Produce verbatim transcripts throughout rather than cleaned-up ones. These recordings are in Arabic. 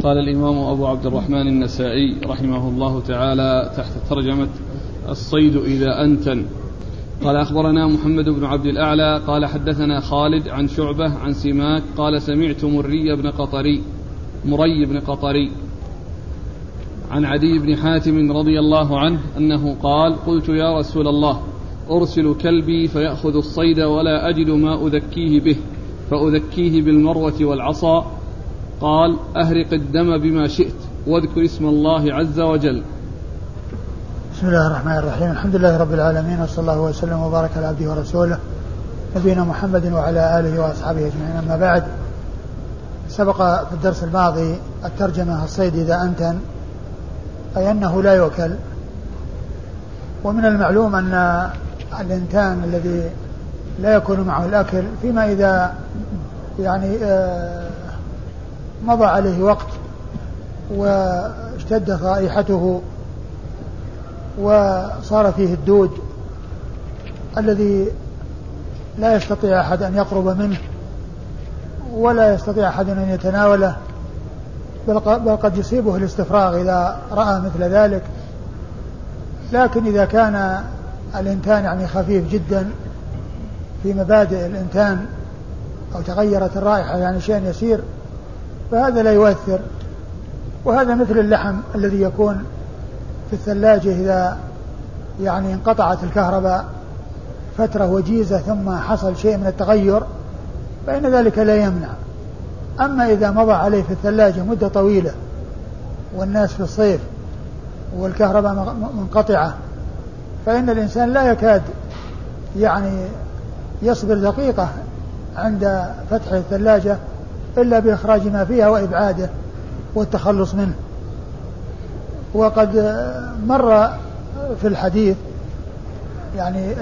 قال الإمام أبو عبد الرحمن النسائي رحمه الله تعالى تحت ترجمة الصيد إذا أنتن. قال أخبرنا محمد بن عبد الأعلى قال حدثنا خالد عن شعبة عن سماك قال سمعت مري بن قطري مري بن قطري عن عدي بن حاتم رضي الله عنه أنه قال قلت يا رسول الله أرسل كلبي فيأخذ الصيد ولا أجد ما أذكيه به فأذكيه بالمروة والعصا. قال أهرق الدم بما شئت واذكر اسم الله عز وجل. بسم الله الرحمن الرحيم. الحمد لله رب العالمين وصلى الله وسلم وبارك على عبده ورسوله نبينا محمد وعلى آله وأصحابه أجمعين. أما بعد، سبق في الدرس الماضي الترجمة الصيد إذا أنتن، أي أنه لا يؤكل. ومن المعلوم أن الإنتان الذي لا يكون معه الأكل فيما إذا يعني مضى عليه وقت واشتدت رائحته وصار فيه الدود الذي لا يستطيع أحد أن يقرب منه ولا يستطيع أحد أن يتناوله، بل قد يصيبه الاستفراغ إذا رأى مثل ذلك. لكن إذا كان الإنتان يعني خفيف جدا في مبادئ الإنتان أو تغيرت الرائحة يعني شيء يسير فهذا لا يؤثر. وهذا مثل اللحم الذي يكون في الثلاجة إذا يعني انقطعت الكهرباء فترة وجيزة ثم حصل شيء من التغير فإن ذلك لا يمنع. أما إذا مضى عليه في الثلاجة مدة طويلة والناس في الصيف والكهرباء منقطعة فإن الإنسان لا يكاد يعني يصبر دقيقة عند فتح الثلاجة إلا بإخراج ما فيها وإبعاده والتخلص منه. وقد مر في الحديث يعني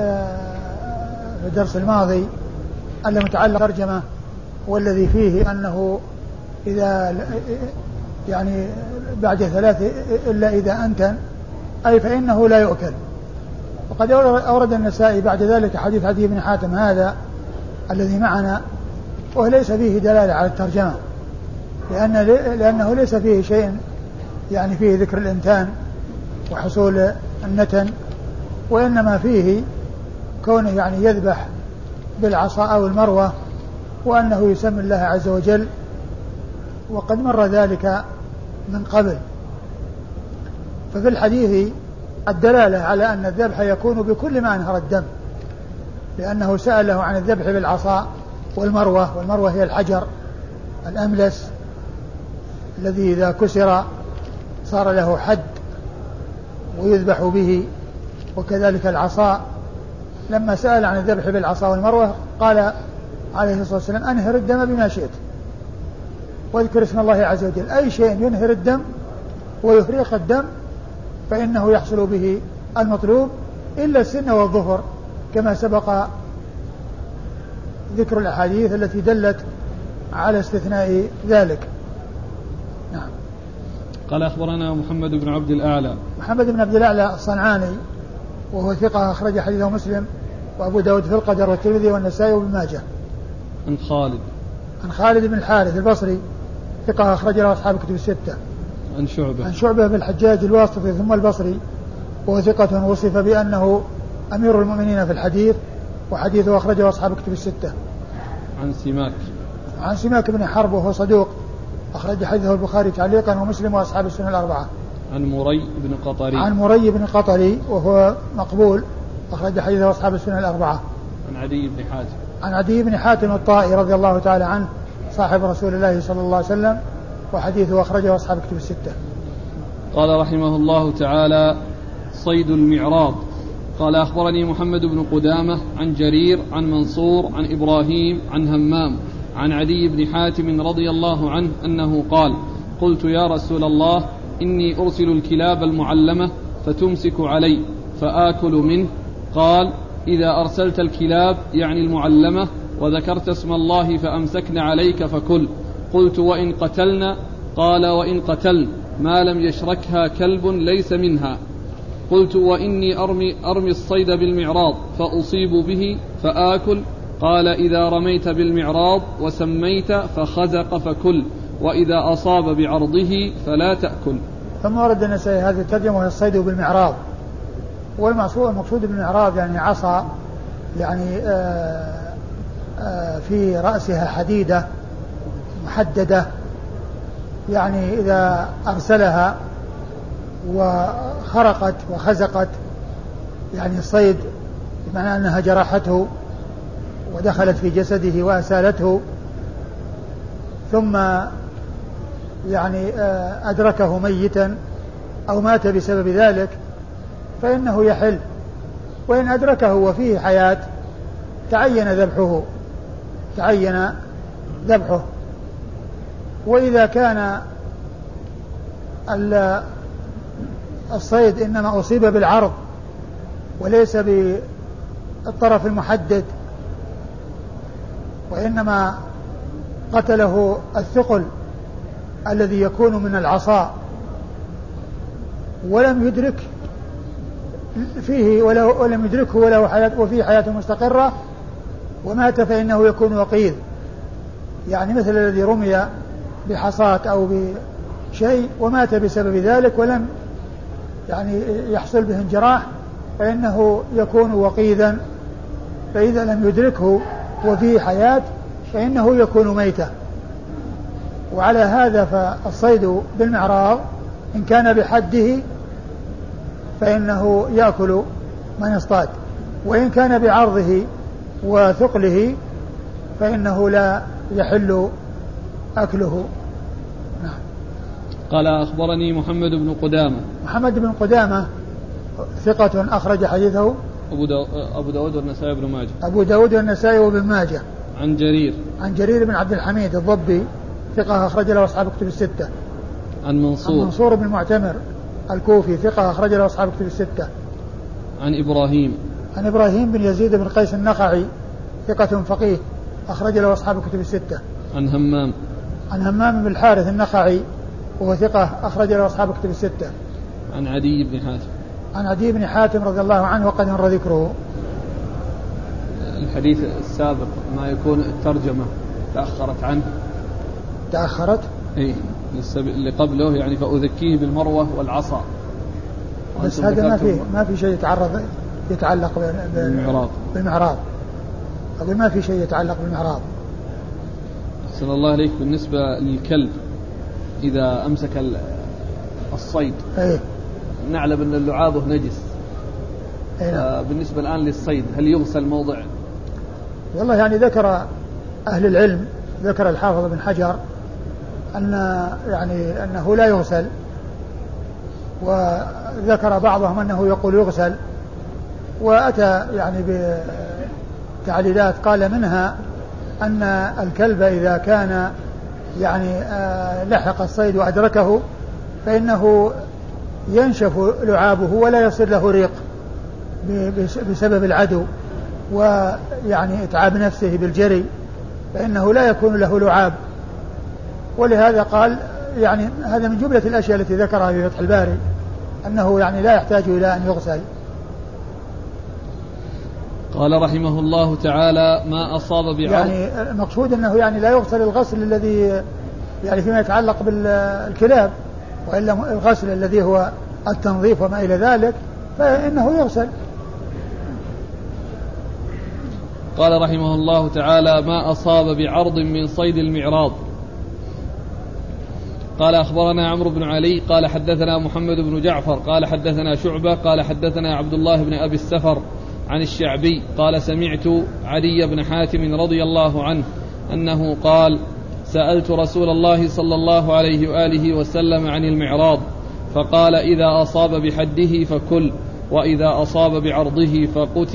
في الدرس الماضي المتعلق ترجمة والذي فيه أنه إذا يعني بعد ثلاث إلا إذا أنتن أي فإنه لا يؤكل. وقد أورد النسائي بعد ذلك حديث عدي بن حاتم هذا الذي معنا، وليس فيه دلالة على الترجمة لأن لأنه ليس فيه شيء يعني فيه ذكر الإنتان وحصول النتن، وإنما فيه كونه يعني يذبح بالعصا أو المروة وأنه يسمي الله عز وجل، وقد مر ذلك من قبل. ففي الحديث الدلالة على أن الذبح يكون بكل ما أنهر الدم، لأنه سأله عن الذبح بالعصا والمروة، والمروة هي الحجر الأملس الذي إذا كسر صار له حد ويذبح به، وكذلك العصا. لما سأل عن الذبح بالعصا والمروة قال عليه الصلاة والسلام أنهر الدم بما شئت واذكر اسم الله عز وجل. أي شيء ينهر الدم ويفريق الدم فإنه يحصل به المطلوب إلا السن والظفر كما سبق ذكر الأحاديث التي دلت على استثناء ذلك. نعم. قال أخبرنا محمد بن عبد الأعلى محمد بن عبد الأعلى الصنعاني وهو ثقة أخرج حديثه مسلم وأبو داود في القدر والترمذي والنسائي وابن ماجه. عن خالد عن خالد بن الحارث البصري ثقة أخرج له أصحاب الكتب الستة. عن شعبة عن شعبة بن الحجاج الواسطي ثم البصري وهو ثقة وصف بأنه أمير المؤمنين في الحديث وحديثه أخرجه أصحاب الكتب الستة. عن سماك عن سماك بن حرب وهو صدوق أخرج حديثه البخاري تعليقا ومسلم وأصحاب السنة الأربعة. عن مري بن قطري عن مري بن قطري وهو مقبول أخرج حديثه أصحاب السنة الأربعة. عن عدي بن حاتم عن عدي بن حاتم الطائي رضي الله تعالى عنه صاحب رسول الله صلى الله عليه وسلم وحديثه أخرجه أصحاب الكتب الستة. قال رحمه الله تعالى صيد المعراض. قال أخبرني محمد بن قدامة عن جرير عن منصور عن إبراهيم عن همام عن عدي بن حاتم رضي الله عنه أنه قال قلت يا رسول الله إني أرسل الكلاب المعلمة فتمسك علي فآكل منه. قال إذا أرسلت الكلاب يعني المعلمة وذكرت اسم الله فأمسكن عليك فكل. قلت وإن قتلن؟ قال وإن قتلن ما لم يشركها كلب ليس منها. قلت وإني أرمي, أرمي الصيد بالمعراض فأصيب به فآكل؟ قال إذا رميت بالمعراض وسميت فخزق فكل. وإذا أصاب بعرضه فلا تأكل. ثم ورد النسائي هذه الترجمة وهي الصيد بالمعراض. والمقصود بالمعراض يعني عصا يعني آآ آآ في رأسها حديدة محددة، يعني إذا أرسلها وخرقت وخزقت يعني الصيد بمعنى أنها جرحته ودخلت في جسده وأسالته ثم يعني أدركه ميتا أو مات بسبب ذلك فإنه يحل، وإن أدركه وفيه حياة تعين ذبحه تعين ذبحه. وإذا كان الصيد إنما أصيب بالعرض وليس بالطرف المحدد وإنما قتله الثقل الذي يكون من العصا ولم يدرك فيه ولم يدركه وله حياة وفيه حياة مستقرة ومات فإنه يكون وقيذ، يعني مثل الذي رمي بحصاة أو بشيء ومات بسبب ذلك ولم يعني يحصل به انجراح فإنه يكون وقيذا، فإذا لم يدركه وفيه حياة فإنه يكون ميتا. وعلى هذا فالصيد بالمعراض إن كان بحده فإنه يأكل من اصطاد، وإن كان بعرضه وثقله فإنه لا يحل أكله. نعم. قال أخبرني محمد بن قدامة. محمد بن قدامة ثقة أخرج حديثه أبو, داو أبو داود والنسائي بن ماجه. أبو داود والنسائي وابن ماجه. عن جرير. عن جرير بن عبد الحميد الضبي ثقة أخرج له أصحاب كتب الستة. عن منصور. عن منصور بن معتمر الكوفي ثقة أخرج له أصحاب كتب الستة. عن إبراهيم. عن إبراهيم بن يزيد بن قيس النخعي ثقة فقيه أخرج له أصحاب كتب الستة. عن همام. عن همام بن الحارث النخعي وهو ثقة أخرج له أصحاب كتب الستة. عن عدي بن حاتم. عن عدي بن حاتم رضي الله عنه وقد مر ذكره. الحديث السابق ما يكون الترجمة تأخرت عنه. تأخرت؟ إيه اللي قبله يعني فأذكيه بالمروة والعصا. بس هذا ما في ما في شيء يتعرض يتعلق بالمعراض. بالمعراض. أقول ما في شيء يتعلق بالمعراض. صلى الله عليك. بالنسبة للكلب إذا أمسك الصيد أيه؟ نعلم أن اللعابه نجس. أيه؟ بالنسبة الآن للصيد هل يغسل موضع؟ والله يعني ذكر أهل العلم ذكر الحافظ بن حجر أن يعني أنه لا يغسل، وذكر بعضهم أنه يقول يغسل، وأتى يعني بتعليلات قال منها أن الكلب إذا كان يعني لحق الصيد وأدركه فإنه ينشف لعابه ولا يصير له ريق بسبب العدو ويعني إتعاب نفسه بالجري، فإنه لا يكون له لعاب. ولهذا قال يعني هذا من جملة الأشياء التي ذكرها في فتح الباري أنه يعني لا يحتاج إلى أن يغسل. قال رحمه الله تعالى ما أصاب بعرض، يعني المقصود أنه يعني لا يغسل الغسل الذي يعني فيما يتعلق بالكلاب، وإلا الغسل الذي هو التنظيف وما إلى ذلك فإنه يغسل. قال رحمه الله تعالى ما أصاب بعرض من صيد المعراض. قال أخبرنا عمرو بن علي قال حدثنا محمد بن جعفر قال حدثنا شعبة قال حدثنا عبد الله بن أبي السفر عن الشعبي قال سمعت عدي بن حاتم رضي الله عنه أنه قال سألت رسول الله صلى الله عليه وآله وسلم عن المعراض فقال إذا أصاب بحده فكل وإذا أصاب بعرضه فقتل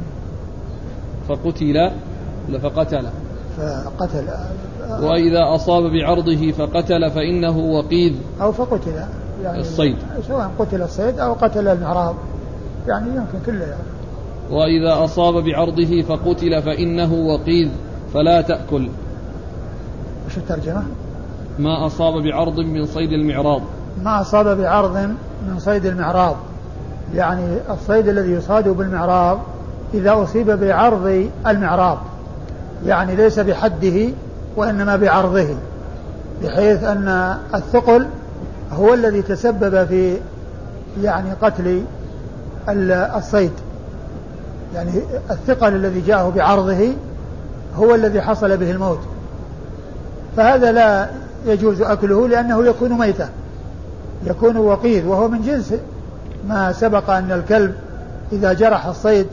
فقتل فقتل فقتل وإذا أصاب بعرضه فقتل فإنه وقيذ أو فقتل يعني الصيد، سواء قتل الصيد أو قتل المعراض يعني يمكن كله يعني. وإذا أصاب بعرضه فقتل فإنه وقيذ فلا تأكل. وش الترجمة؟ ما أصاب بعرض من صيد المعراض. ما أصاب بعرض من صيد المعراض يعني الصيد الذي يصاد بالمعراض إذا أصيب بعرض المعراض يعني ليس بحده وإنما بعرضه، بحيث أن الثقل هو الذي تسبب في يعني قتل الصيد، يعني الثقل الذي جاءه بعرضه هو الذي حصل به الموت، فهذا لا يجوز أكله لأنه يكون ميتا، يكون وقيد، وهو من جنس ما سبق أن الكلب إذا جرح الصيد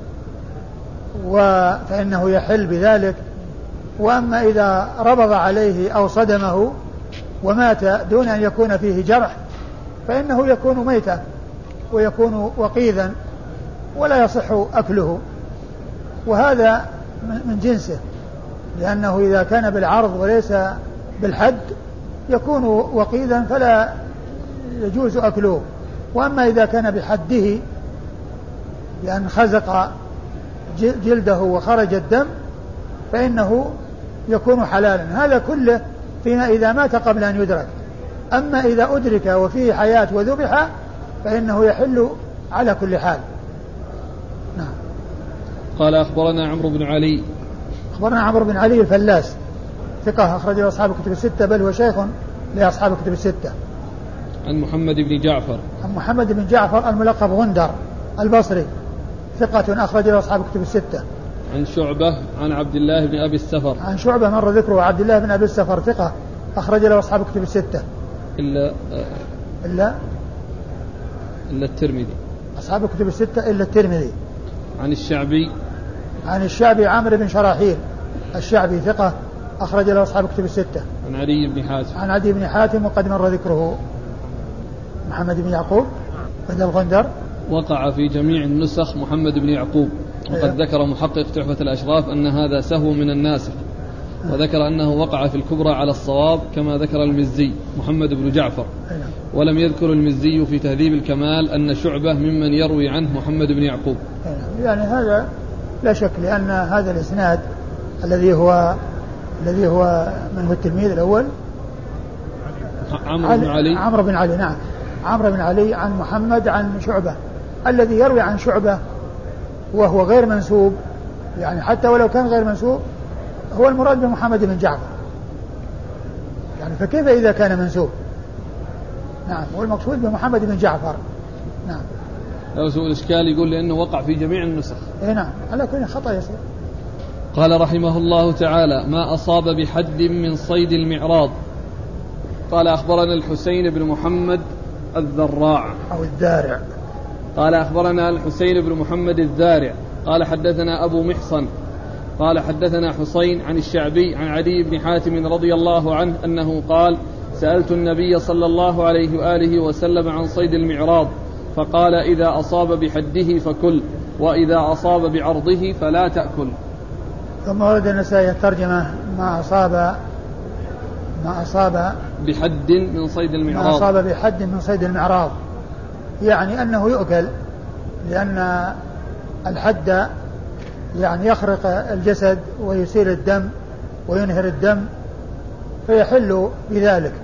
فإنه يحل بذلك. وأما إذا ربض عليه أو صدمه ومات دون أن يكون فيه جرح فإنه يكون ميتا ويكون وقيدا ولا يصح أكله، وهذا من جنسه، لأنه إذا كان بالعرض وليس بالحد يكون وقيدا فلا يجوز أكله. وأما إذا كان بحده لأن خزق جلده وخرج الدم فإنه يكون حلالا. هذا كله فيما إذا مات قبل أن يدرك. أما إذا أدرك وفيه حياة وذبح فإنه يحل على كل حال. نعم. قال أخبرنا عمرو بن علي. أخبرنا عمرو بن علي الفلاس ثقة أخرج له أصحاب الكتب الستة، بل هو شيخ لأصحاب الكتب الستة. عن محمد بن جعفر. عن محمد بن جعفر الملقب غندر البصري ثقة أخرج له أصحاب الكتب الستة. عن شعبة عن عبد الله بن أبي السفر. عن شعبة مر ذكره. عبد الله بن أبي السفر ثقة أخرج له أصحاب الكتب الستة إلا إلا إلا الترمذي. أصحاب الكتب الستة إلا الترمذي. عن الشعبي. عن الشعبي عمرو بن شراحيل الشعبي ثقة أخرج له أصحاب الكتب الستة. عن علي بن حاتم. عن علي بن حاتم وقد مر ذكره. محمد بن يعقوب بدل غندر. وقع في جميع النسخ محمد بن يعقوب، وقد أيوه. ذكر محقق تحفة الأشراف أن هذا سهو من الناسخ، وذكر أنه وقع في الكبرى على الصواب كما ذكر المزي محمد بن جعفر. أيوه. ولم يذكر المزي في تهذيب الكمال أن شعبة ممن يروي عنه محمد بن يعقوب. أيوه. يعني هذا لا شك، لأن هذا الإسناد الذي هو الذي هو من هو التلميذ الأول عمرو بن علي. عمرو بن علي نعم عمرو بن علي عن محمد عن شعبة. الذي يروي عن شعبة وهو غير منسوب، يعني حتى ولو كان غير منسوب هو المراد بمحمد بن جعفر، يعني فكيف إذا كان منسوب؟ نعم هو المقصود بمحمد بن جعفر. نعم. لو سوء الإشكال يقول لأنه وقع في جميع النسخ. إيه نعم على كل خطأ يصير. قال رحمه الله تعالى: ما أصاب بحد من صيد المعراض. قال أخبرنا الحسين بن محمد الذراع أو الذارع. قال أخبرنا الحسين بن محمد الذارع قال حدثنا أبو محصن قال حدثنا حسين عن الشعبي عن عدي بن حاتم رضي الله عنه أنه قال: سألت النبي صلى الله عليه وآله وسلم عن صيد المعراض فقال: إذا أصاب بحده فكل، وإذا أصاب بعرضه فلا تأكل. ثم ورد النسائي الترجمة: ما أصاب ما أصاب بحد من صيد المعراض. ما أصاب بحد من صيد المعراض، يعني أنه يؤكل، لأن الحد يعني يخرق الجسد ويسيل الدم وينهر الدم فيحل بذلك،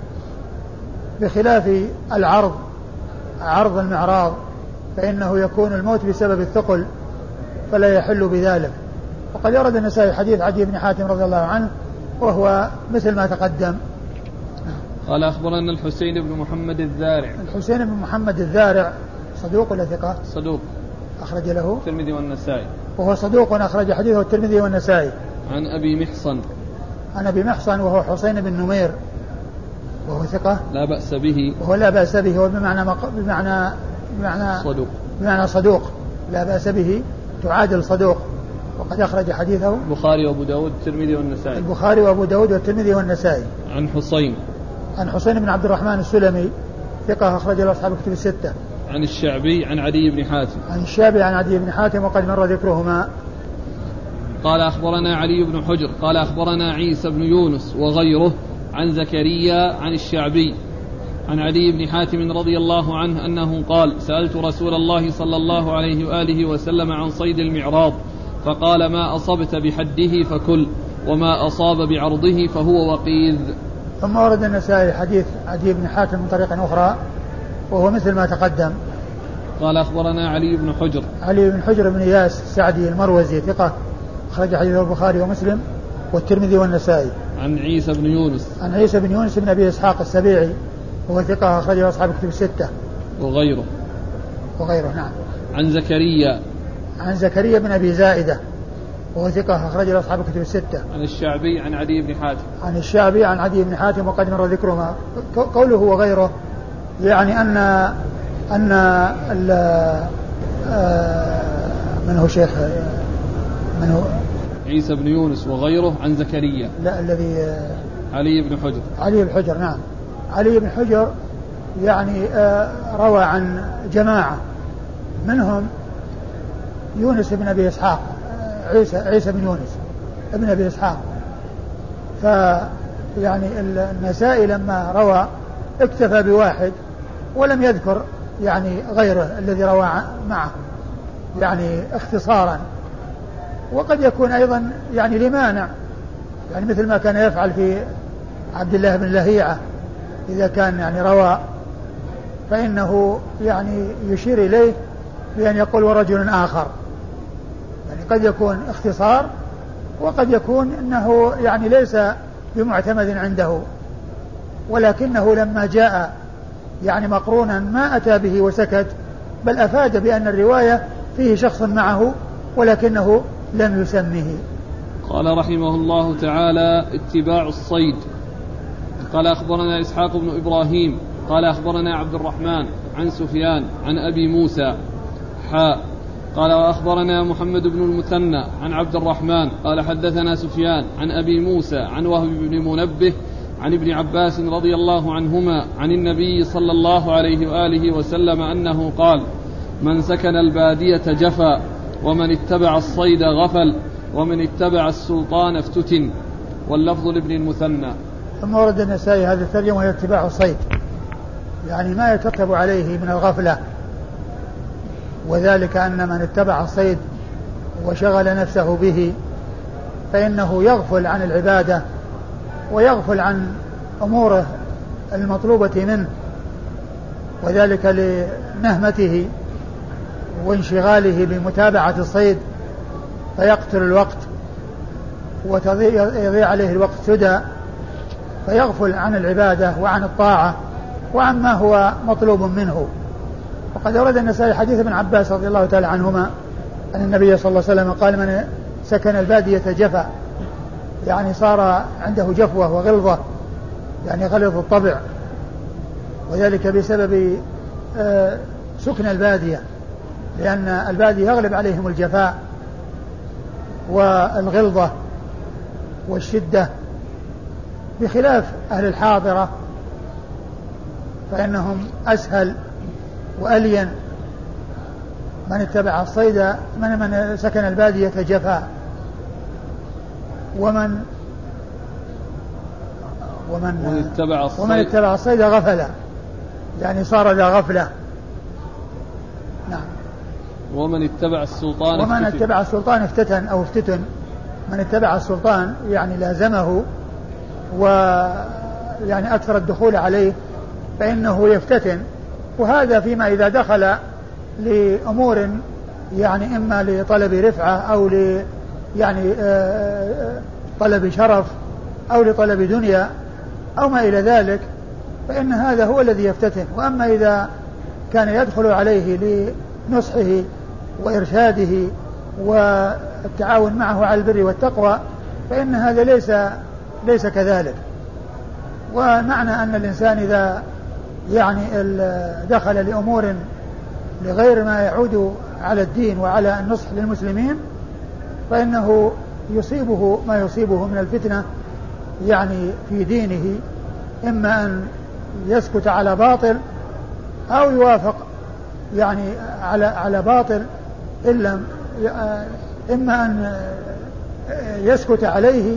بخلاف العرض عرض المعراض فإنه يكون الموت بسبب الثقل فلا يحل بذلك. وقد يرد النسائي حديث عدي بن حاتم رضي الله عنه وهو مثل ما تقدم. قال أخبرنا الحسين بن محمد الذارع. الحسين بن محمد الذارع صدوق ولا ثقة؟ صدوق أخرج له الترمذي والنسائي. وهو صدوق أخرج حديثه الترمذي والنسائي. عن أبي محصن. عن أبي محصن وهو حسين بن نمير وهو ثقة لا بأس به. وهو لا بأس به، هو بمعنى مق... بمعنى بمعنى صدوق بمعنى صدوق لا بأس به تعادل صدوق. وقد أخرج حديثه البخاري وأبو داود والترمذي والنسائي. البخاري وأبو داود والترمذي والنسائي. عن حسين. عن حسين بن عبد الرحمن السلمي ثقة أخرج له أصحاب الكتب الستة. عن الشعبي عن عدي بن حاتم. عن الشعبي عن عدي بن حاتم وقد مر ذكرهما. قال أخبرنا علي بن حجر قال أخبرنا عيسى بن يونس وغيره عن زكريا عن الشعبي عن عدي بن حاتم رضي الله عنه أنه قال: سألت رسول الله صلى الله عليه وآله وسلم عن صيد المعراض فقال: ما أصبت بحده فكل، وما أصاب بعرضه فهو وقيذ. ثم ورد النسائي حديث عدي بن حاتم من طريق أخرى وهو مثل ما تقدم. قال أخبرنا علي بن حجر. علي بن حجر بن إياس السعدي المروزي ثقة أخرج حديثه البخاري ومسلم والترمذي والنسائي. عن عيسى بن يونس عن عيسى بن يونس بن أبي إسحاق السبيعي وهو ثقة أخرجه أصحاب الكتب الستة وغيره وغيره نعم. عن زكريا عن زكريا بن أبي زائدة وهو ثقة أخرجه أصحاب الكتب الستة. عن الشعبي عن عدي بن حاتم عن الشعبي عن عدي بن حاتم وقد مر ذكرهما. قوله وغيره يعني أن أن من هو شيخ من هو عيسى بن يونس وغيره عن زكريا لا الذي علي بن حجر علي بن حجر نعم. علي بن حجر يعني روى عن جماعة منهم يونس بن أبي إسحاق عيسى عيسى بن يونس ابن أبي إسحاق. فيعني النسائي لما روى اكتفى بواحد ولم يذكر يعني غيره الذي روى معه يعني اختصارا. وقد يكون أيضا يعني لمانع يعني مثل ما كان يفعل في عبد الله بن لهيعة إذا كان يعني روى فإنه يعني يشير إليه بأن يقول ورجل آخر يعني قد يكون اختصار وقد يكون أنه يعني ليس بمعتمد عنده ولكنه لما جاء يعني مقرونا ما أتى به وسكت بل أفاد بأن الرواية فيه شخص معه ولكنه لم يسمه. قال رحمه الله تعالى اتباع الصيد. قال أخبرنا إسحاق بن إبراهيم قال أخبرنا عبد الرحمن عن سفيان عن أبي موسى حاء قال وأخبرنا محمد بن المثنى عن عبد الرحمن قال حدثنا سفيان عن أبي موسى عن وهب بن منبه عن ابن عباس رضي الله عنهما عن النبي صلى الله عليه وآله وسلم أنه قال من سكن البادية جفا ومن اتبع الصيد غفل ومن اتبع السلطان افتتن. واللفظ لابن المثنى. ثم ورد النسائي هذا الترجمة وهي اتباع الصيد يعني ما يترتب عليه من الغفلة وذلك أن من اتبع الصيد وشغل نفسه به فإنه يغفل عن العبادة ويغفل عن أموره المطلوبة منه وذلك لنهمته وانشغاله بمتابعة الصيد فيقتل الوقت ويضيع عليه الوقت سدى فيغفل عن العبادة وعن الطاعة وعما هو مطلوب منه. وقد ورد النسائي حديث ابن عباس رضي الله تعالى عنهما أن النبي صلى الله عليه وسلم قال من سكن البادية جفا يعني صار عنده جفوة وغلظة يعني غلظ الطبع وذلك بسبب سكن البادية لأن البادية يغلب عليهم الجفاء والغلظة والشدة بخلاف أهل الحاضرة فإنهم أسهل وألين. من اتبع الصيد من من سكن البادية جفاء ومن ومن ومن اتبع الصيد, ومن اتبع الصيد غفل يعني صار ذا غفلة. نعم. ومن اتبع السلطان ومن اتبع السلطان افتتن أو افتتن. من اتبع السلطان يعني لازمه ويعني أكثر الدخول عليه فإنه يفتتن وهذا فيما إذا دخل لأمور يعني إما لطلب رفعة أو ل يعني طلب شرف أو لطلب دنيا أو ما إلى ذلك فإن هذا هو الذي يفتتن. وأما إذا كان يدخل عليه لنصحه وإرشاده والتعاون معه على البر والتقوى فإن هذا ليس ليس كذلك. ومعنى أن الإنسان إذا يعني دخل لأمور لغير ما يعود على الدين وعلى النصح للمسلمين فإنه يصيبه ما يصيبه من الفتنة يعني في دينه إما أن يسكت على باطل أو يوافق يعني على على باطل إلا إما أن يسكت عليه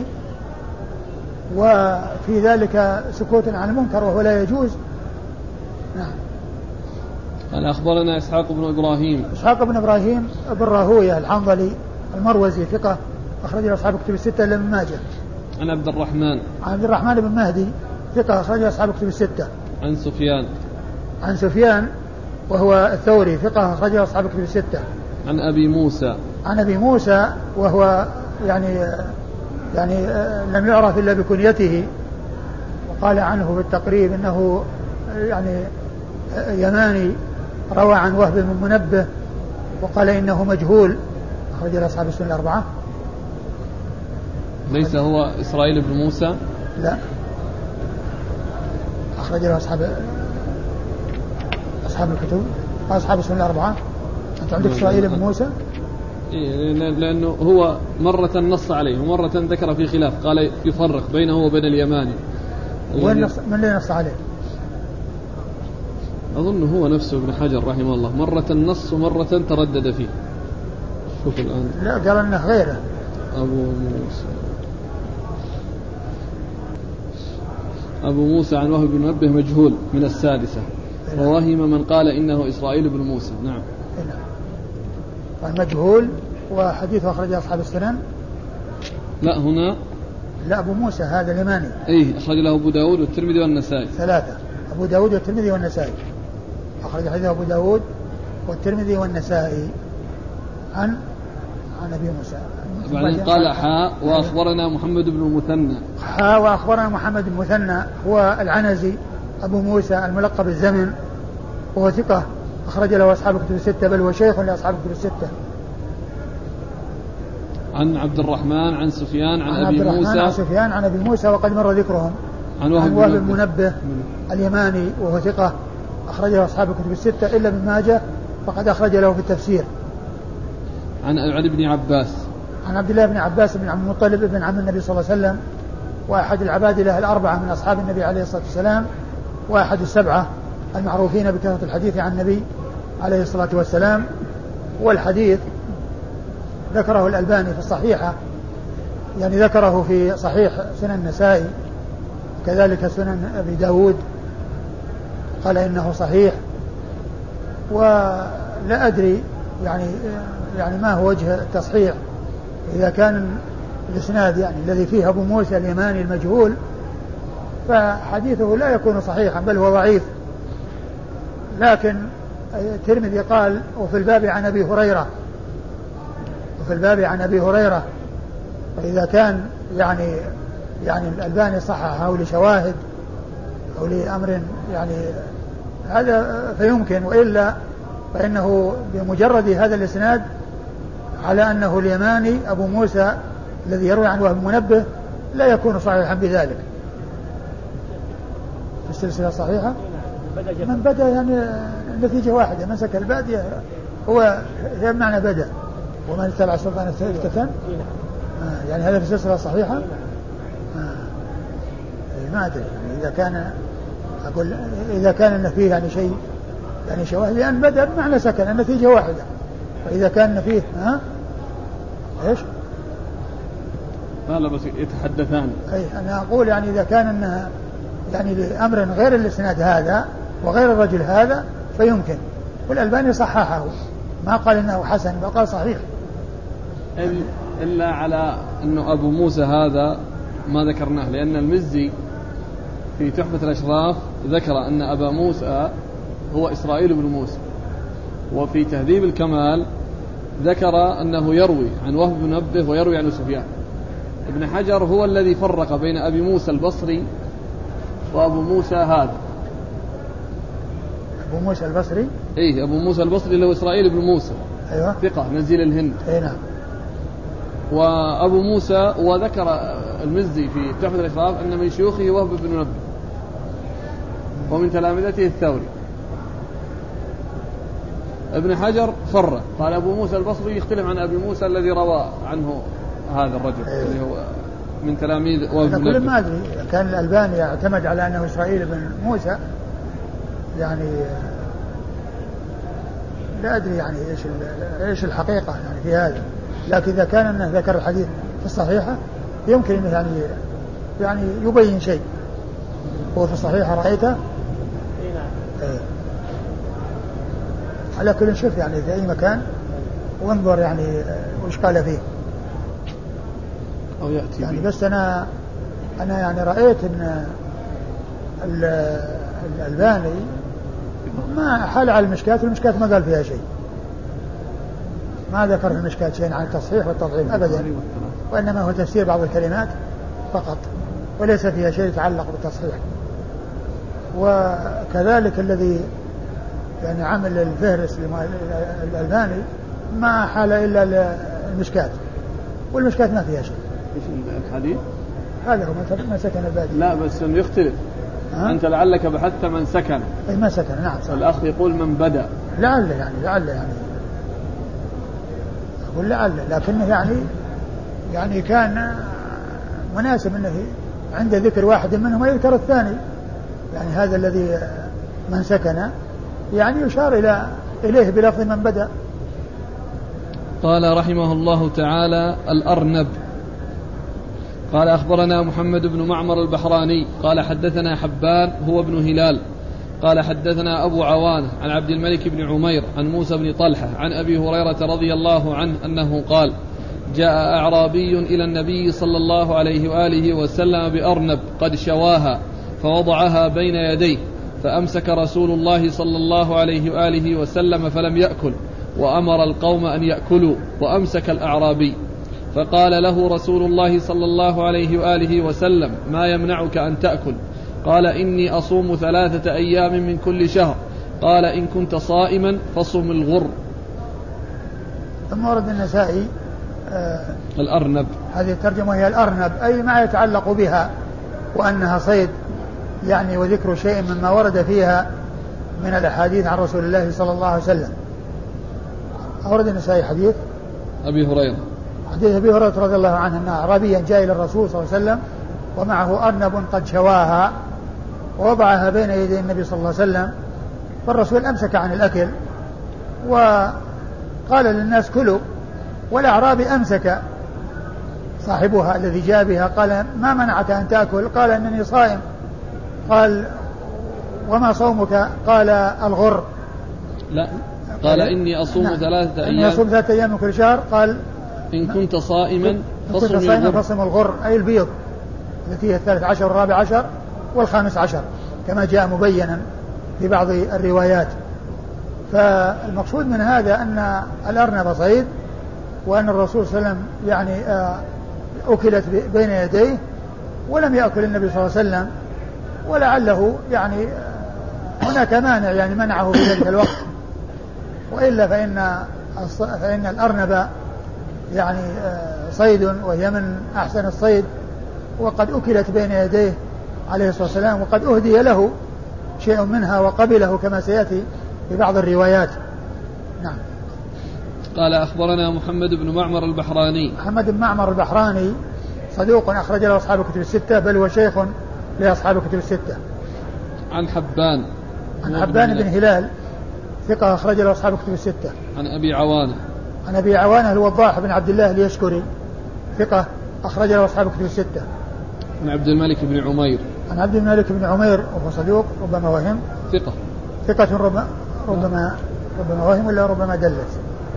وفي ذلك سكوت عن المنكر وهو لا يجوز. نعم. قال أخبرنا إسحاق بن إبراهيم إسحاق بن إبراهيم بن راهوية الحنظلي المروزي ثقة أخرج أصحاب كتب الستة إلا ابن ماجه. عن عبد الرحمن عن عبد الرحمن بن مهدي ثقة أخرج أصحاب كتب الستة. عن سفيان عن سفيان وهو الثوري ثقة أخرج أصحاب كتب الستة. عن أبي موسى عن أبي موسى وهو يعني يعني لم يعرف إلا بكنيته، وقال عنه في التقريب إنه يعني يماني روى عن وهب بن منبه، وقال إنه مجهول، أخرج له أصحاب السنن الأربعة. ليس هو إسرائيل بن موسى؟ لا، أخرج له أصحاب أصحاب الكتب أصحاب السنن الأربعة. أنت عندك إسرائيل بن موسى؟ إيه، لأنه هو مرة نص عليه ومرة ذكر في خلاف، قال يفرق بينه وبين اليماني. وين من اللي نص عليه؟ أظن هو نفسه ابن حجر رحمه الله، مرة نص ومرة تردد فيه. شوف الآن. لا، قال أنه غيره. أبو موسى أبو موسى عن وهب بن منبه مجهول من السادسة، ووهم من قال إنه إسرائيل بن موسى. نعم. مجهول، وحديثه أخرج أصحاب السنن. لا هنا لا، أبو موسى هذا اليماني. إيه، أخرج له أبو داود والترمذي والنسائي. ثلاثة، أبو داود والترمذي والنسائي. أخرج حديثه أبو داود والترمذي والنسائي عن عن أبي موسى. بعدين قال حاء وأخبرنا محمد بن المثنى. حاء وأخبرنا محمد بن المثنى هو العنزي أبو موسى الملقب الزمن، وهو ثقة أخرج له أصحاب الكتب الستة، بل هو شيخ لأصحاب الكتب الستة. عن عبد الرحمن عن سفيان عن, عن أبي موسى عن سفيان عن أبي موسى، وقد مر ذكرهم. عن وهب بن منبه اليماني، وهو ثقة أخرج له أصحاب الكتب الستة إلا ابن ماجه فقد أخرج له في التفسير. عن عن ابن عباس عن عبد الله بن عباس بن عبد المطلب ابن عم النبي صلى الله عليه وسلم، وأحد العبادلة الأربعة من أصحاب النبي عليه الصلاة والسلام، وأحد السبعة المعروفين بكثرة الحديث عن النبي عليه الصلاة والسلام. والحديث ذكره الألباني في الصحيحة، يعني ذكره في صحيح سنن النسائي، كذلك سنن أبي داود، قال إنه صحيح. ولا أدري يعني يعني ما هو وجه التصحيح، إذا كان الإسناد يعني الذي فيه أبو موسى اليماني المجهول فحديثه لا يكون صحيحا بل هو ضعيف. لكن الترمذي قال وفي الباب عن أبي هريرة وفي الباب عن أبي هريرة فإذا كان يعني يعني الألباني صححه لشواهد أو لأمر يعني هذا فيمكن، وإلا فإنه بمجرد هذا الإسناد على أنه اليماني أبو موسى الذي يروي عن وهب منبه لا يكون صحيحا بذلك. في السلسلة الصحيحة من بدأ يعني النتيجة واحدة، من سك البادية هو هي معنى بدأ، ومن اتبع سلطان افتتن. آه يعني هذا في السلسلة الصحيحة. آه ما أدري يعني إذا كان أقول إذا كان أن فيه يعني شيء يعني شواهد، لأن بدأ بمعنى سكن النتيجة واحدة، فإذا كان فيه ها إيش؟ لا بس يتحدثان. أي أنا أقول يعني إذا كان أنها يعني لأمر غير الإسناد هذا وغير الرجل هذا فيمكن، والألباني صححه ما قال إنه حسن بل قال صحيح. إلا على أنه أبو موسى هذا ما ذكرناه، لأن المزي في تحفة الأشراف ذكر أن أبا موسى هو إسرائيل بن موسى، وفي تهذيب الكمال ذكر أنه يروي عن وهب بن منبه ويروي عن سفيان. ابن حجر هو الذي فرق بين أبي موسى البصري وأبو موسى هذا. أبو موسى البصري إيه أبو موسى البصري اللي هو إسرائيل بن موسى. أيوة. ثقة نزيل الهند. أي نعم. وأبو موسى وذكر المزي في تحفة الأشراف أن من شيوخه وهب بن منبه ومن تلامذته الثوري. ابن حجر فرق قال أبو موسى البصري يختلف عن أبي موسى الذي روى عنه هذا الرجل. أيوة. اللي هو من تلاميذ وهب بن منبه. كل ما أدري كان الألباني يعتمد على أنه إسرائيل بن موسى، يعني لا أدري يعني إيش إيش الحقيقة يعني في هذا، لكن إذا كان أنه ذكر الحديث في الصحيحة يمكن أنه يعني يعني يبين شيء. هو في الصحيحة رأيته. إيه. على كل شوف يعني في أي مكان وانظر يعني وش قال فيه أو يأتي يعني بيه. بس أنا أنا يعني رأيت أن الألباني ما حال على المشكات، والمشكات ما قال فيها شيء، ما ذكر في المشكات شيء عن التصحيح والتضعيف أبدا، وإنما هو تفسير بعض الكلمات فقط، وليس فيها شيء يتعلق بالتصحيح. وكذلك الذي يعني عمل الفهرس الألباني ما حال إلا المشكات، والمشكات ما فيها شيء. إيش الحديث؟ هذا هو ما سكن البادية. لا بس إنه يختلف. أنت لعلك بحثت من سكن. أي ما سكن، نعم. الأخ يقول من بدأ. لعل يعني لعل يعني أقول لعل، لكنه يعني يعني كان مناسب أنه عند ذكر واحد منهم يذكر الثاني. يعني هذا الذي من سكن يعني يشار إلى إليه بلفظ من بدأ. قال رحمه الله تعالى: الأرنب. قال أخبرنا محمد بن معمر البحراني قال حدثنا حبان هو ابن هلال قال حدثنا أبو عوانة عن عبد الملك بن عمير عن موسى بن طلحة عن أبي هريرة رضي الله عنه أنه قال: جاء أعرابي إلى النبي صلى الله عليه وآله وسلم بأرنب قد شواها فوضعها بين يديه، فأمسك رسول الله صلى الله عليه وآله وسلم فلم يأكل، وأمر القوم أن يأكلوا، وأمسك الأعرابي، فقال له رسول الله صلى الله عليه وآله وسلم: ما يمنعك أن تأكل؟ قال: إني أصوم ثلاثة أيام من كل شهر. قال: إن كنت صائما فصم الغر. ثم ورد النسائي آه الأرنب. هذه الترجمة هي الأرنب، أي ما يتعلق بها وأنها صيد، يعني وذكر شيء مما ورد فيها من الأحاديث عن رسول الله صلى الله عليه وسلم. أورد النسائي حديث أبي هريرة حديث أبي هريرة رضي الله عنه أن أعرابيا جاء إلى الرسول صلى الله عليه وسلم ومعه أرنب قد شواها ووضعها بين يدي النبي صلى الله عليه وسلم، فالرسول أمسك عن الأكل وقال للناس كلوا، والأعرابي أمسك صاحبها الذي جاء بها قال: ما منعك أن تأكل؟ قال: إنني صائم. قال: وما صومك؟ قال: الغر. لا قال: إني أصوم نعم. ثلاثة أيام إني أصوم ثلاثة أيام من كل شهر. قال: إن كنت صائما فصم الغر. فصم الغر أي البيض التي هي الثالث عشر والرابع عشر والخامس عشر كما جاء مبينا في بعض الروايات. فالمقصود من هذا أن الأرنب صيد، وأن الرسول صلى الله عليه وسلم يعني أكلت بين يديه ولم يأكل النبي صلى الله عليه وسلم، ولعله يعني هناك مانع يعني منعه في ذلك الوقت، وإلا فإن فإن الأرنب يعني صيد وهي من أحسن الصيد، وقد أكلت بين يديه عليه الصلاة والسلام، وقد أهدي له شيء منها وقبله كما سيأتي في بعض الروايات. نعم. قال أخبرنا محمد بن معمر البحراني. محمد بن معمر البحراني صدوق أخرج له أصحاب الكتب الستة، بل هو شيخ لأصحاب الكتب الستة. عن حبان عن حبان بن هلال ثقة أخرج له أصحاب الكتب الستة. عن أبي عوانة عن أبي عوانة الوضاح بن عبد الله اليشكري ثقة أخرج له أصحاب الكتب الستة. عن عبد الملك بن عمير. عن عبد الملك بن عمير وهو صدوق ربما وهم. ثقة ثقة ربما ربما ربما وهم ولا ربما دلس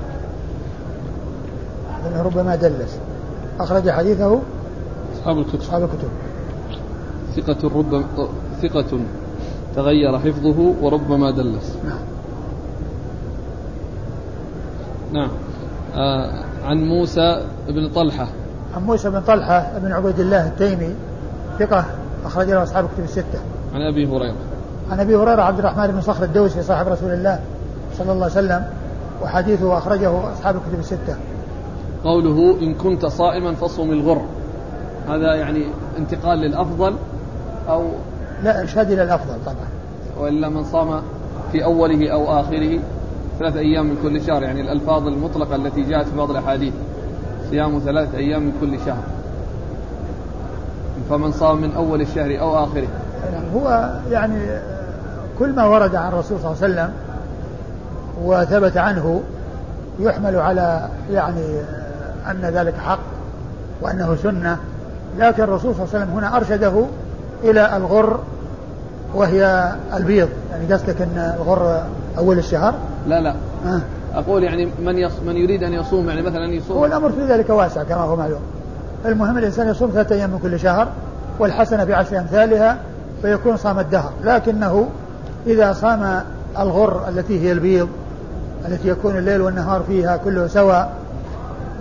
ربما دلس أخرج حديثه أصحاب الكتب. أصحاب الكتب. ثقة ربما ثقة تغير حفظه وربما دلس. نعم. نعم. آه عن موسى بن طلحة. عن موسى بن طلحة بن عبيد الله التيمي ثقة أخرج له أصحاب الكتب الستة. عن أبي هريرة. عن أبي هريرة عبد الرحمن بن صخر الدوسي صاحب رسول الله صلى الله عليه وسلم، وحديثه أخرجه أصحاب الكتب الستة. قوله: إن كنت صائما فصم الغر، هذا يعني انتقال للأفضل أو لا؟ إرشاد إلى الأفضل طبعا. وإلا من صام في أوله أو آخره ثلاث أيام من كل شهر، يعني الألفاظ المطلقة التي جاءت في بعض الأحاديث: صيام ثلاث أيام من كل شهر، فمن صام من أول الشهر أو آخره. هو يعني كل ما ورد عن الرسول صلى الله عليه وسلم وثبت عنه يحمل على يعني أن ذلك حق وأنه سنة، لكن الرسول صلى الله عليه وسلم هنا أرشده إلى الغر وهي البيض. يعني قصدك أن الغر أول الشهر؟ لا لا أه. أقول يعني من يص... من يريد أن يصوم، يعني مثلا يصوم. هو الأمر في ذلك واسع كما هو معلوم. المهم الإنسان يصوم ثلاثة أيام من كل شهر والحسنة بعشر أمثالها فيكون صام الدهر، لكنه إذا صام الغر التي هي البيض التي يكون الليل والنهار فيها كله سواء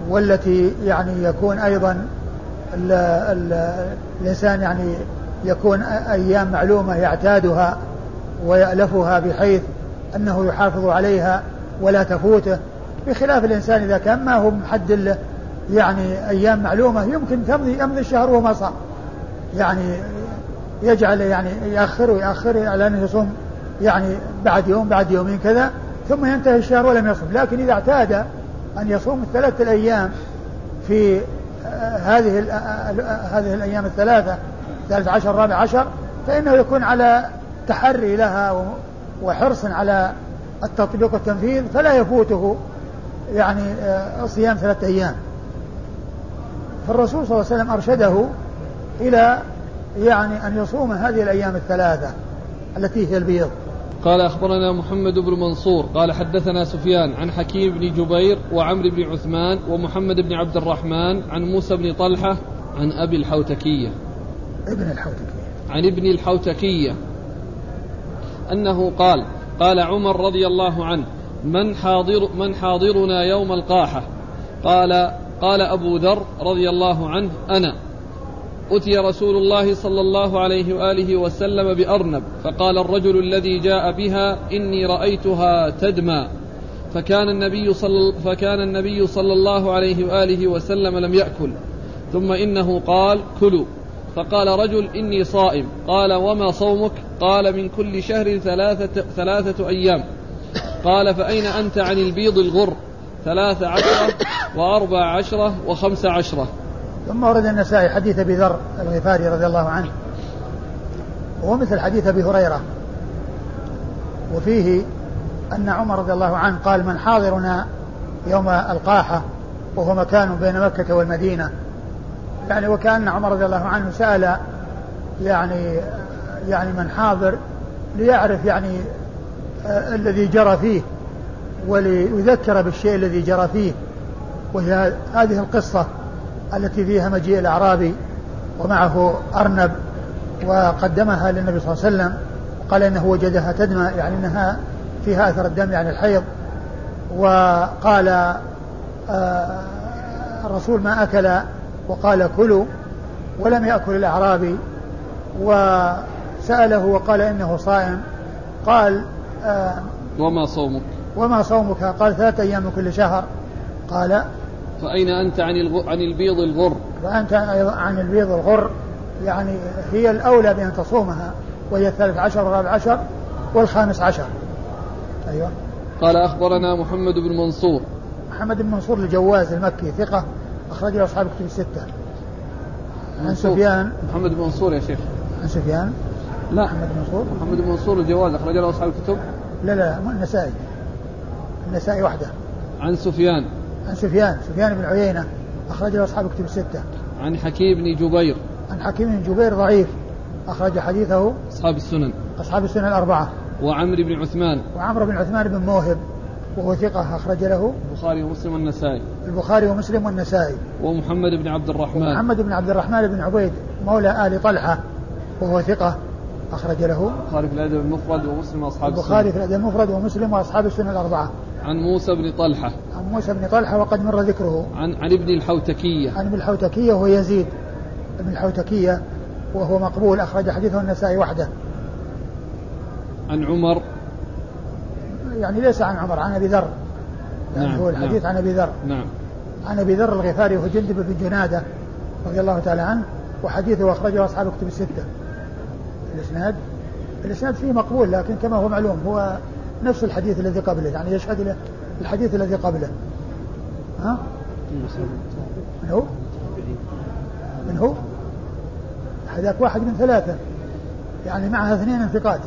والتي يعني يكون أيضا ال ال الإنسان يعني يكون أيام معلومة يعتادها ويألفها بحيث أنه يحافظ عليها ولا تفوته، بخلاف الإنسان إذا كان ما هو محدد يعني أيام معلومة يمكن تمضي يمضي الشهر وما صام، يعني يجعل يعني يأخر ويأخر على أن يصوم يعني بعد يوم بعد يومين كذا ثم ينتهي الشهر ولم يصوم. لكن إذا اعتاد أن يصوم الثلاثة الأيام في هذه هذه الأيام الثلاثة ثالث عشر رابع عشر فإنه يكون على تحري لها وحرص على التطبيق والتنفيذ، فلا يفوته يعني صيام ثلاثة أيام. فالرسول صلى الله عليه وسلم أرشده إلى يعني أن يصوم هذه الأيام الثلاثة التي هي البيض. قال أخبرنا محمد بن منصور قال حدثنا سفيان عن حكيم بن جبير وعمرو بن عثمان ومحمد بن عبد الرحمن عن موسى بن طلحة عن أبي الحوتكية ابن الحوتكية عن ابن الحوتكية أنه قال قال عمر رضي الله عنه من حاضر من حاضرنا يوم القاحة؟ قال قال أبو ذر رضي الله عنه أنا. أتي رسول الله صلى الله عليه وآله وسلم بأرنب فقال الرجل الذي جاء بها إني رأيتها تدمى، فكان النبي صلى فكان النبي صلى الله عليه وآله وسلم لم يأكل، ثم إنه قال كلوا، فقال رجل إني صائم، قال وما صومك؟ قال من كل شهر ثلاثة, ثلاثة أيام. قال فأين أنت عن البيض الغر؟ ثلاث عشرة وأربع عشرة وخمس عشرة. ثم ورد النسائي حديث أبي ذر الغفاري رضي الله عنه وهو مثل حديث أبي هريرة، وفيه أن عمر رضي الله عنه قال من حاضرنا يوم القاحة، وهو مكان بين مكة والمدينة، يعني وكأن عمر رضي الله عنه سأل يعني يعني من حاضر ليعرف يعني آه الذي جرى فيه وليذكر بالشيء الذي جرى فيه، وهي هذه القصة التي فيها مجيء الأعرابي ومعه أرنب وقدمها للنبي صلى الله عليه وسلم وقال إنه وجدها تدمى، يعني إنها فيها أثر الدم يعني الحيض، وقال آه الرسول ما أكل وقال كلوا، ولم يأكل الأعرابي وسأله وقال إنه صائم، قال آه وما صومك؟ وما صومك؟ قال ثلاثة أيام من كل شهر. قال فأين أنت عن عن البيض الغر؟ فأنت عن البيض الغر يعني هي الأولى بأن تصومها، وهي الثالث عشر والرابع عشر والخامس عشر. أيوة. قال أخبرنا محمد بن منصور محمد بن منصور الجواز المكي ثقة أخرج له أصحاب كتب الستة. عن سفيان محمد بن منصور يا شيخ. عن سفيان لا محمد بن منصور محمد بن منصور الجواز أخرج له أصحاب الكتب. لا لا النسائي النسائي وحده. عن سفيان عن سفيان سفيان بن عيينة أخرج له أصحاب كتب الستة. عن حكيم بن جبير عن حكيم بن جبير ضعيف أخرج حديثه أصحاب السنن أصحاب السنن الأربعة. وعمرو بن عثمان وعمرو بن عثمان بن موهب وهو ثقة أخرج له البخاري ومسلم والنسائي البخاري ومسلم والنسائي. ومحمد بن عبد الرحمن محمد بن عبد الرحمن بن عبيد مولى آل طلحة وهو ثقة أخرج له البخاري في الأدب المفرد ومسلم وأصحاب السنن البخاري في الأدب المفرد ومسلم وأصحاب السنن الأربعة. عن موسى بن طلحة عن موسى بن طلحة وقد مر ذكره. عن عن ابن الحوتكية عن ابن الحوتكية وهو يزيد ابن الحوتكية وهو مقبول أخرج حديثه النسائي وحده. عن عمر يعني ليس عن عمر عن أبي ذر يعني نعم هو الحديث نعم عن أبي ذر نعم عن أبي ذر الغفاري وهو جندب بن جنادة رضي الله تعالى عنه وحديثه أخرجه أصحاب كتب الستة. الإسناد الإسناد فيه مقبول لكن كما هو معلوم هو نفس الحديث الذي قبله يعني يشهد له الحديث الذي قبله. ها؟ من هو؟ من هو؟ هذاك واحد من ثلاثة يعني معها اثنين ثقات.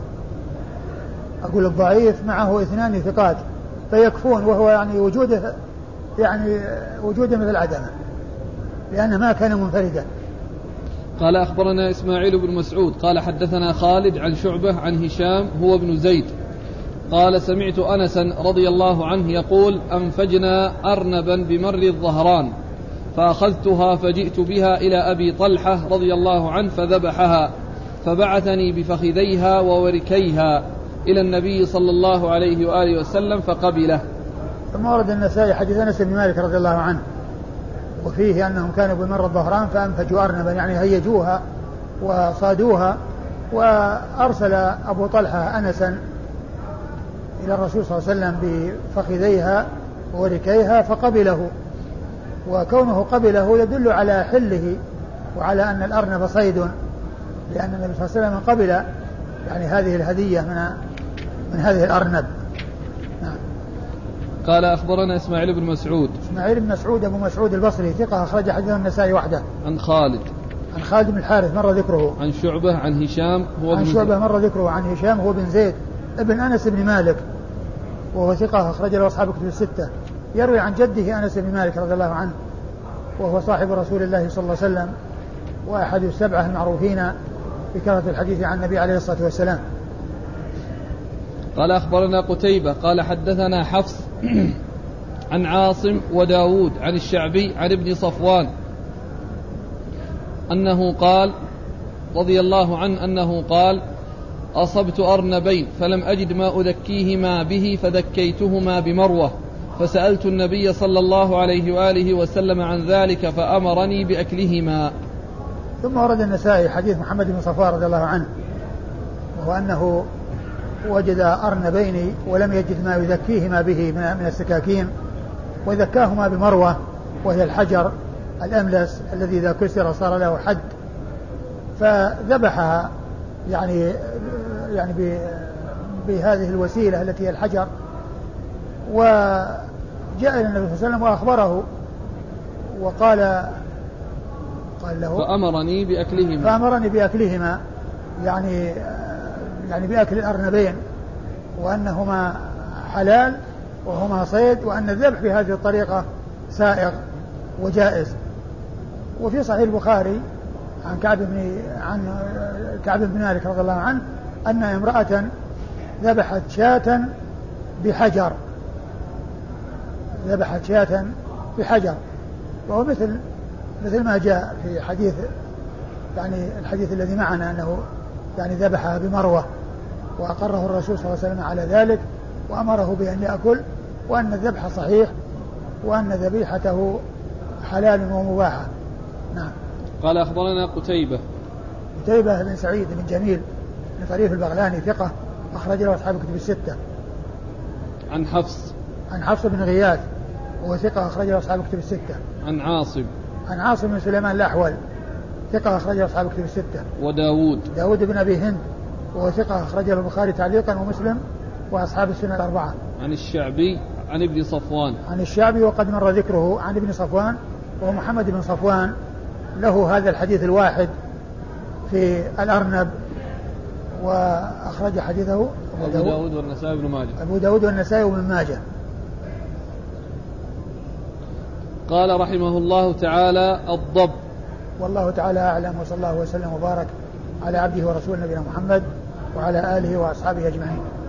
أقول الضعيف معه اثنان ثقات فيكفون وهو يعني وجوده يعني وجوده مثل عدمه لأنه ما كان منفردا. قال أخبرنا إسماعيل بن مسعود قال حدثنا خالد عن شعبة عن هشام هو ابن زيد قال سمعت أنسا رضي الله عنه يقول أنفجنا أرنبا بمر الظهران فأخذتها فجئت بها إلى أبي طلحة رضي الله عنه فذبحها فبعثني بفخذيها ووركيها إلى النبي صلى الله عليه وآله وسلم فقبله. ثم ورد النسائي حديث أنس بن مالك رضي الله عنه وفيه أنهم كانوا بمر الظهران فأنفجوا أرنبا يعني هيجوها وصادوها، وأرسل أبو طلحة أنسا إلى الرسول صلى الله عليه وسلم بفخذيها وركيها فقبله، وكونه قبله يدل على حله وعلى أن الأرنب صيد، لأن النبي صلى الله عليه وسلم قبل يعني هذه الهدية من من هذه الأرنب. نعم. قال أخبرنا إسماعيل بن مسعود. إسماعيل بن مسعود أبو مسعود البصري ثقة أخرج حديث النسائي وحده. عن خالد. عن خالد بن الحارث مر ذكره. عن شعبة عن هشام هو عن شعبة مر ذكره. عن هشام هو بن زيد ابن أنس بن مالك وهو ثقة أخرج له أصحاب الكتب الستة، يروي عن جده أنس بن مالك رضي الله عنه وهو صاحب رسول الله صلى الله عليه وسلم وأحد السبعة المعروفين بكثرة الحديث عن النبي عليه الصلاة والسلام. قال أخبرنا قتيبة قال حدثنا حفص عن عاصم وداود عن الشعبي عن ابن صفوان أنه قال رضي الله عنه أنه قال أصبت أرنبين فلم أجد ما أذكيهما به فذكيتهما بمروة فسألت النبي صلى الله عليه وآله وسلم عن ذلك فأمرني بأكلهما. ثم ورد النسائي حديث محمد بن صفوان رضي الله عنه وهو أنه وجد أرنبين ولم يجد ما يذكيهما به من السكاكين وذكاهما بمروة وهي الحجر الأملس الذي إذا كسر صار له حد، فذبحها يعني يعني بهذه الوسيلة التي هي الحجر، وجاء إلى النبي صلى الله عليه وسلم وأخبره وقال قال له فأمرني بأكلهما فأمرني بأكلهما يعني يعني بأكل الأرنبين وأنهما حلال وهما صيد وأن الذبح بهذه الطريقة سائغ وجائز. وفي صحيح البخاري عن كعب بن عن كعب بن مالك رضي الله عنه أن امرأة ذبحت شاة بحجر ذبحت شاة بحجر وهو مثل مثل ما جاء في حديث يعني الحديث الذي معنا أنه يعني ذبحها بمروة وأقره الرسول صلى الله عليه وسلم على ذلك وأمره بأن يأكل وأن الذبح صحيح وأن ذبيحته حلال ومباحة. نعم. قال أخبرنا قتيبة قتيبة بن سعيد بن جميل بن طريف البغلاني ثقة أخرج له أصحاب الكتب الستة. عن حفص عن حفص بن غياث وهو ثقة أخرج له أصحاب الكتب الستة. عن عاصم عن عاصم بن سليمان الأحول ثقة أخرج له أصحاب الكتب الستة. وداود داود بن أبي هند وهو ثقة أخرج له البخاري تعليقا ومسلم وأصحاب السنة الأربعة. عن الشعبي عن ابن صفوان عن الشعبي وقد مر ذكره عن ابن صفوان وهو محمد بن صفوان له هذا الحديث الواحد في الأرنب وأخرج حديثه أبو داود, داود والنسائي وابن ماجه أبو داود والنسائي وابن ماجه. قال رحمه الله تعالى الضب. والله تعالى أعلم وصلى الله وسلم وبارك على عبده ورسوله نبينا محمد وعلى آله وأصحابه أجمعين.